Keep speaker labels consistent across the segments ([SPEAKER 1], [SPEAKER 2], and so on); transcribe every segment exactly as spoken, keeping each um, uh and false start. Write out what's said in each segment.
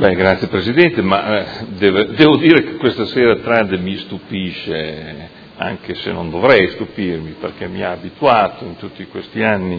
[SPEAKER 1] Beh, grazie Presidente, ma eh, deve, devo dire che questa sera Trande mi stupisce, anche se non dovrei stupirmi, perché mi ha abituato in tutti questi anni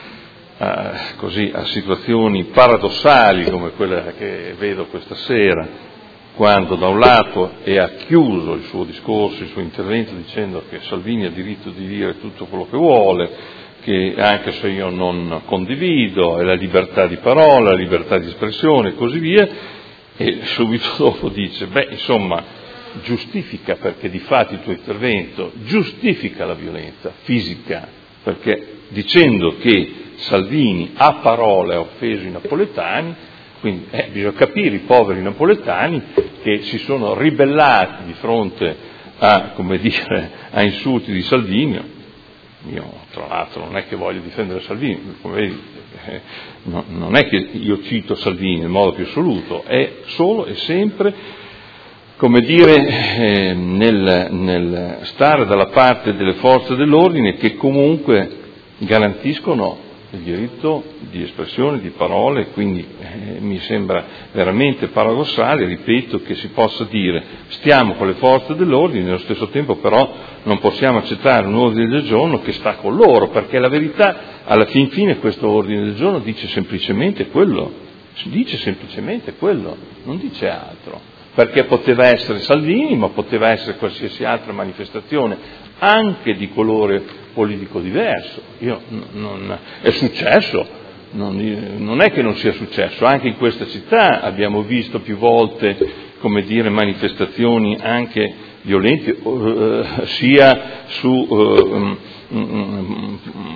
[SPEAKER 1] a, così, a situazioni paradossali come quella che vedo questa sera, quando da un lato e ha chiuso il suo discorso, il suo intervento dicendo che Salvini ha diritto di dire tutto quello che vuole, che anche se io non condivido, è la libertà di parola, la libertà di espressione e così via, e subito dopo dice, beh, insomma, giustifica, perché di fatto il tuo intervento giustifica la violenza fisica, perché dicendo che Salvini a parole ha offeso i napoletani, quindi eh, bisogna capire i poveri napoletani che si sono ribellati di fronte a, come dire, a insulti di Salvini. Io, tra l'altro, non è che voglio difendere Salvini, come vedi, eh, no, non è che io cito Salvini nel modo più assoluto, è solo e sempre, come dire, eh, nel, nel stare dalla parte delle forze dell'ordine che comunque garantiscono il diritto di espressione, di parole, quindi eh, mi sembra veramente paradossale, ripeto, che si possa dire stiamo con le forze dell'ordine, nello stesso tempo però non possiamo accettare un ordine del giorno che sta con loro, perché la verità, alla fin fine, questo ordine del giorno dice semplicemente quello, dice semplicemente quello, non dice altro, perché poteva essere Salvini, ma poteva essere qualsiasi altra manifestazione, anche di colore politico diverso. Io, non, è successo, non, non è che non sia successo, anche in questa città abbiamo visto più volte, come dire, manifestazioni anche violenti, eh, sia su eh, um,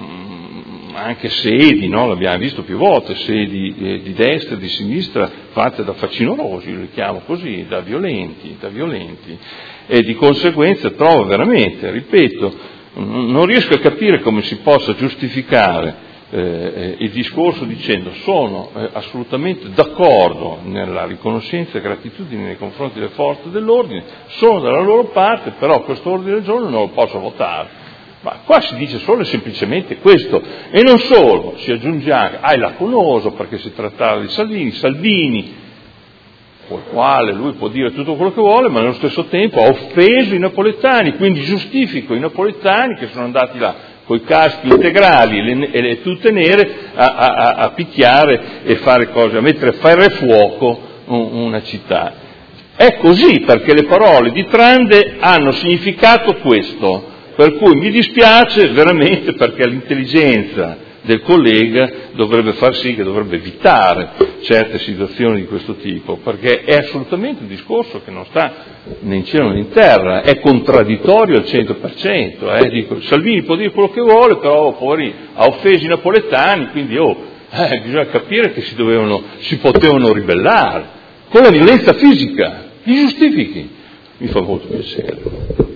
[SPEAKER 1] anche sedi, no? L'abbiamo visto più volte, sedi eh, di destra e di sinistra fatte da facinorosi, io li chiamo così, da violenti, da violenti, e di conseguenza trovo veramente, ripeto, non riesco a capire come si possa giustificare eh, il discorso dicendo sono eh, assolutamente d'accordo nella riconoscenza e gratitudine nei confronti delle forze dell'ordine, sono dalla loro parte, però questo ordine del giorno non lo posso votare. Ma qua si dice solo e semplicemente questo, e non solo, si aggiunge anche, ah, è lacunoso perché si trattava di Salvini, Salvini, col quale lui può dire tutto quello che vuole, ma nello stesso tempo ha offeso i napoletani, quindi giustifico i napoletani che sono andati là coi caschi integrali e le, e le tute nere a, a, a picchiare e fare cose, a mettere a ferro e fuoco una città. È così, perché le parole di Trande hanno significato questo, per cui mi dispiace veramente, perché l'intelligenza del collega dovrebbe far sì che dovrebbe evitare certe situazioni di questo tipo, perché è assolutamente un discorso che non sta né in cielo né in terra, è contraddittorio al cento per cento. Eh. Dico, Salvini può dire quello che vuole, però poi ha offeso i napoletani, quindi oh, eh, bisogna capire che si, dovevano, si potevano ribellare con la violenza fisica, li giustifichi, mi fa molto piacere.